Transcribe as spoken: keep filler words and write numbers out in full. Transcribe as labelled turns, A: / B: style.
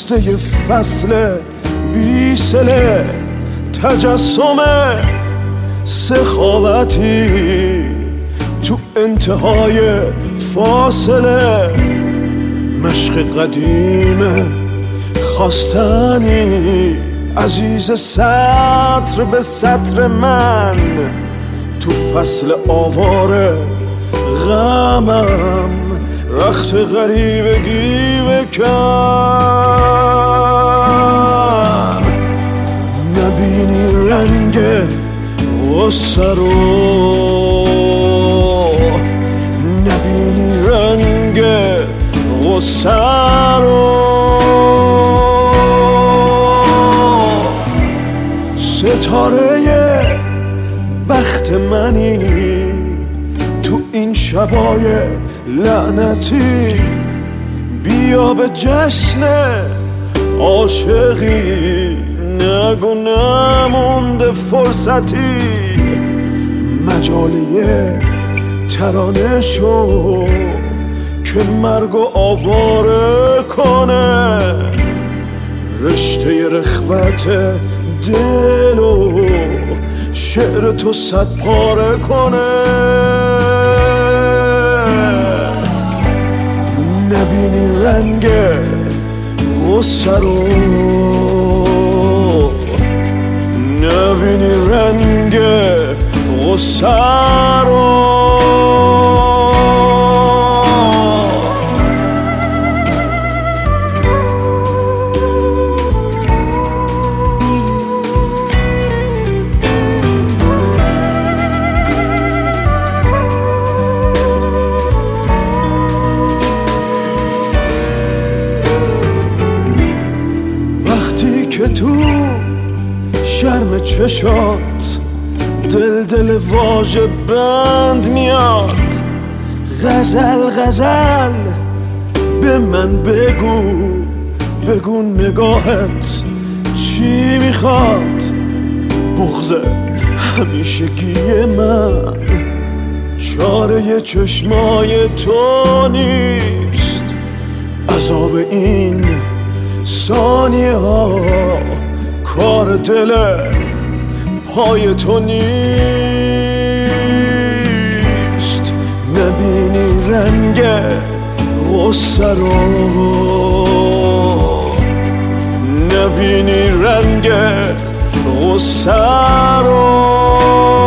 A: خسته فصل بیسله، تجسم سخاوتی تو انتهای فاصله، مشق قدیم خواستنی عزیز سطر به سطر من، تو فصل آواره غمم رخت غریبگی بکن. نبینی رنگ غصه رو، نبینی رنگ غصه رو، ستاره بخت منی تو این شبای لعنتی، بیا به جشن عاشقی، نگو نمونده فرصتی، مجالیه ترانه شو که مرگو آواره کنه، رشته رخوت دلو شعر تو صد پاره کنه. نبینی رنگ غصه رو، نبینی رنگ غصه رو، که تو شرم چشات دل دل واژه بند میاد، غزل غزل به من بگو، بگو نگاهت چی میخواد، بغض همیشگی من چاره چشمای تو نیست، عذاب این ثانیه ها کار دل پای تو نیست. نبینی رنگ غصه رو، نبینی رنگ غصه رو،